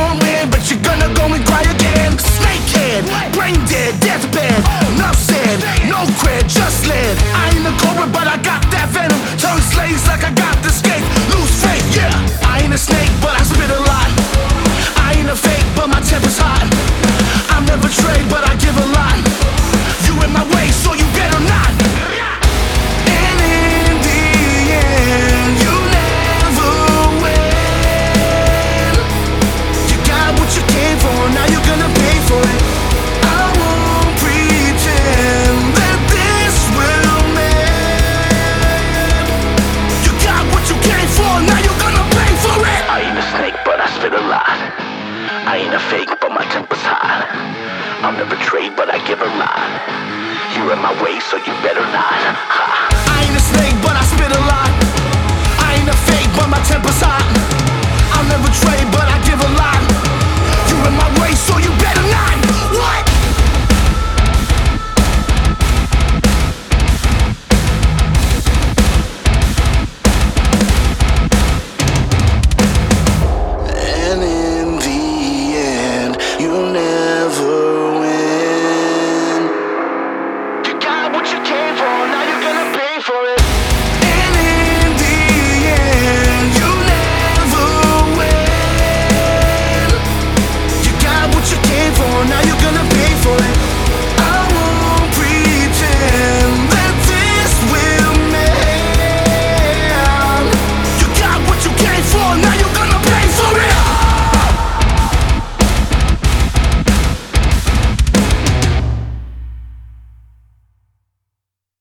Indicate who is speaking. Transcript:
Speaker 1: gon' win, but you're gonna go and cry again. Snakehead, brain dead, deathbed. Enough said, no cred, just lead. I ain't a cobra, but I got that venom. Turn slaves like I got the skate. Lose faith, yeah. I ain't a snake, but I spit a lot. I ain't a fake, but my temper's hot. I'm never trade, but I give a lot. You in my way, so you better not. And in the end, you never win. You got what you came for, now you're gonna pay for it. I won't pretend that this will mend. You got what you came for, now you're gonna pay for it. I ain't a snake, but I spit a lot. I ain't a fake, but my temper's hot. I'm never trade, but I give a lot. You're in my way, so you better not. Ha.